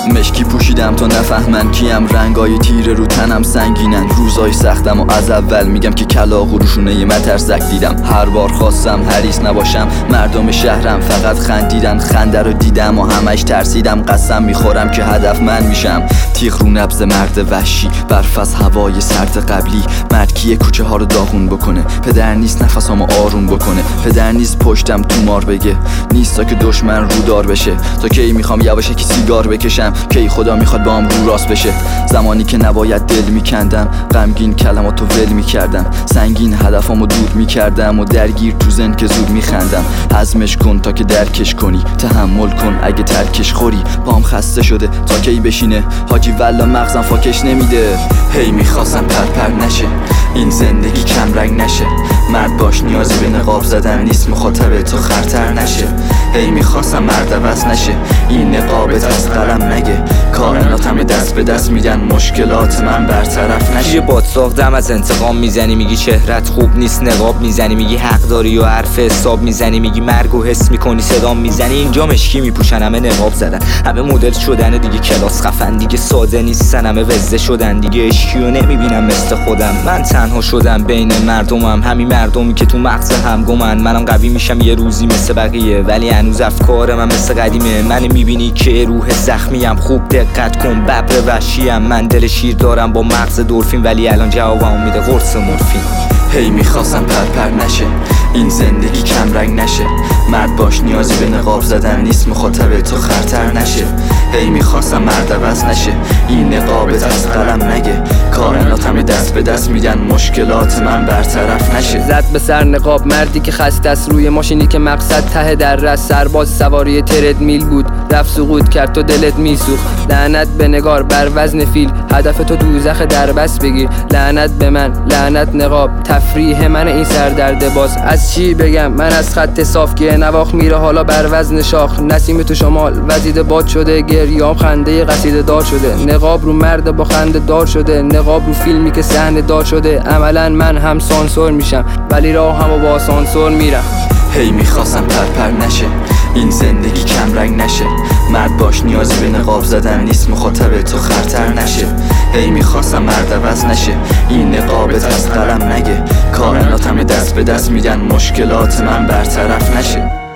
مشکی پوشیدم تا نفهمن کیم، رنگای تیره رو تنم سنگینن، روزای سختم و از اول میگم که کلاغ و روشونه یه مترسک دیدم. هر بار خواستم حریص نباشم، مردم شهرم فقط خندیدن، خنده رو دیدم و همش ترسیدم، قسم میخورم که هدف من میشم. تیغ رو نبض مرد وحشی، برف از هوای سرد قبلی، مرد کیه کوچه ها رو داغون بکنه، پدر نیست نفسامو آروم بکنه، پدر نیست پشتم تومار بگه، نیستا که دشمن رو دار بشه، تا کی میخوام یواش یکی سیگار بکشم، کی خدا میخواد با هم رو راست بشه. زمانی که نباید دل میکندم، غمگین کلماتو ول میکردم، سنگین هدفامو دود میکردم و درگیر تو زن که زود میخندم. هضمش کن تا که درکش کنی، تحمل کن اگه ترکش خوری، پام خسته شده تا کی بشینه، حاجی والا مغزم فاکش نمیده. هی میخواستم پرپر نشه این زندگی، کم رنگ نشه، مرد باش نیازی به نقاب زدن نیست، مخاطب تو خرتر نشه. هی میخواستم مرد عوض نشه این نقابت از قلم نگه، کائناتم دست به دست میدن مشکلات من برطرف نشه. یه باد ساختم از انتقام میزنی، میگی چهرت خوب نیست نقاب میزنی، میگی حق داری و حرف حساب میزنی، میگی مرگ و حس میکنی صدام میزنی. اینجا مشکی میپوشن همه نقاب زدن، همه مدل شدن دیگه، کلاس خفن دیگه، ساده نیستن همه وزده شدن دیگه، اشکیو نمیبینم مثل خودم. من تنها شدم بین مردمم، همین مردمی که تو مغز هم گمن. منم قوی میشم یه روزی مثل بقیه، ولی هنوز افکار من مثل قدیمه. من میبینی که روح زخمیم، خوب دقت کن ببر وحشیم، من دل شیر دارم با مغز دلفین، ولی الان جوابم میده قرص مورفین. هی میخواستم پرپر نشه این زندگی، کم رنگ نشه، مرد باش نیازی به نقاب زدن نیست، مخاطب تو خرتر نشه. هی میخواستم مرد عوض نشه این نقابت از قلم نگه، کائناتم دست به دست میدن مشکلات من برطرف نشه. زد به سر نقاب مردی که خسته است، روی ماشینی که مقصد ته در رس، سرباز سواری ترد میل بود، رفت سقوط کرد تو دلت میسوخت. لعنت به نگار بر وزن فیل، هدف تو دوزخ در بس بگیر، لعنت به من لعنت نقاب، تفریح من این سردرد باز. از چی بگم من از خط صاف که نواخ میره حالا بر وزن شاخ، نسیم تو شمال وزیده باد شده، گریام خنده قصیده دار شده، نقاب رو مرد با خنده دار شده، نقاب رو فیلمی که صحنه دار شده. عملا من هم سانسور میشم ولی راه همو با سانسور میرم. هی میخواستم پرپر نشه این زندگی، کم رنگ نشه، مرد باش نیازی به نقاب زدن نیست، مخاطب تو خرتر نشه. هی میخواستم مرد عوض نشه این نقابت از قلم نگه، کائناتم دست به دست میدن مشکلات من برطرف نشه.